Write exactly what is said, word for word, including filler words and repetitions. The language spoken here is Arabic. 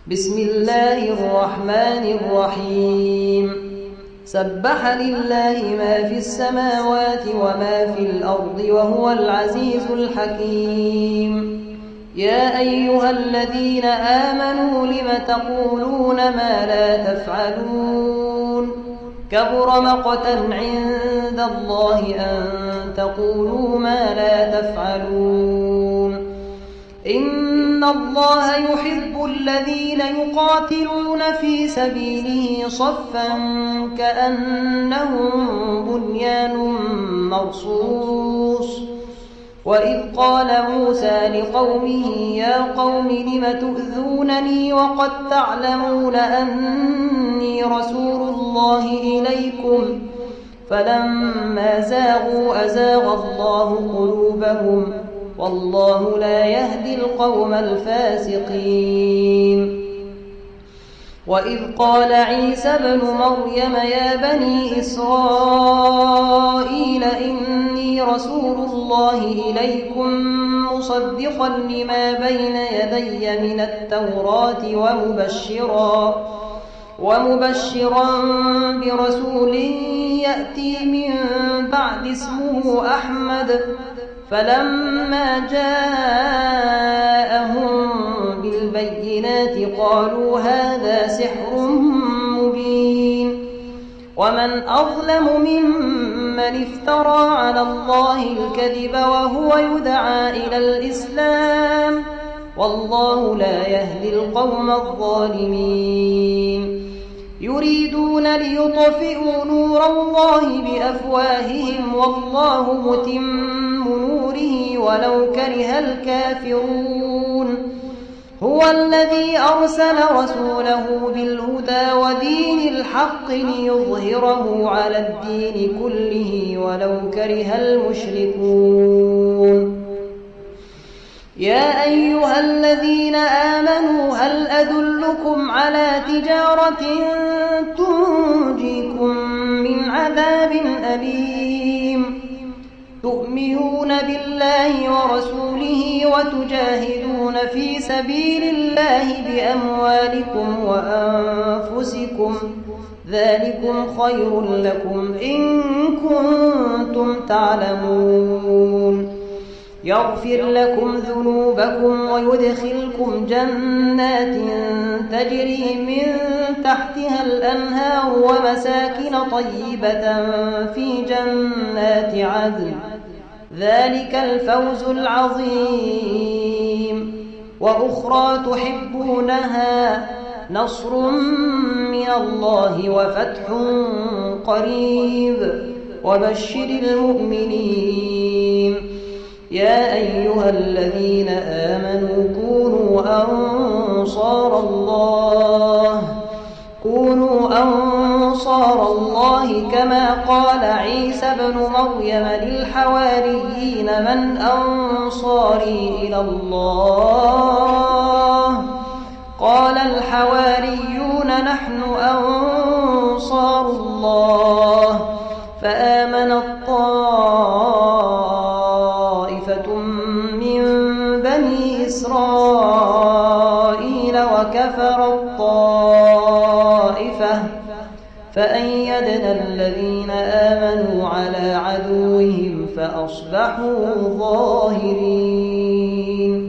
بسم الله الرحمن الرحيم سبح لله ما في السماوات وما في الأرض وهو العزيز الحكيم يا أيها الذين آمنوا لم تقولون ما لا تفعلون كبر مقتا عند الله أن تقولوا ما لا تفعلون إن الله يحب الذين يقاتلون في سبيله صفا كأنهم بنيان مرصوص وإذ قال موسى لقومه يا قوم لم تؤذونني وقد تعلمون أني رسول الله إليكم فلما زاغوا أزاغ الله قلوبهم والله لا يهدي القوم الفاسقين وإذ قال عيسى ابن مريم يا بني إسرائيل إني رسول الله إليكم مصدقا لما بين يدي من التوراة ومبشرا ومبشرا برسول يأتي من بعد اسمه أحمد فلما جاءهم بالبينات قالوا هذا سحر مبين ومن أظلم ممن افترى على الله الكذب وهو يدعى إلى الإسلام والله لا يهدي القوم الظالمين يريدون ليطفئوا نور الله بأفواههم والله متم نوره ولو كره الكافرون هو الذي أرسل رسوله بالهدى ودين الحق ليظهره على الدين كله ولو كره المشركون يا أيها الذين آمنوا هل أدلكم على تجارة تنجيكم من عذاب أليم تؤمنون بالله ورسوله وتجاهدون في سبيل الله بأموالكم وأنفسكم ذلكم خير لكم إن كنتم تعلمون يغفر لكم ذنوبكم ويدخلكم جنات تجري من تحتها الأنهار ومساكن طيبة في جنات عدن ذلك الفوز العظيم وأخرى تحبونها نصر من الله وفتح قريب وبشر المؤمنين يا أيها الذين آمنوا كونوا أنصار الله كونوا أنصار الله كما قال عيسى بن مريم للحواريين من أنصاري إلى الله قال الحواريون نحن أنصار الله فآمن الطائفة من بني إسرائيل وكفر الطائفة فأيدنا الذين آمنوا على عدوهم فأصبحوا ظاهرين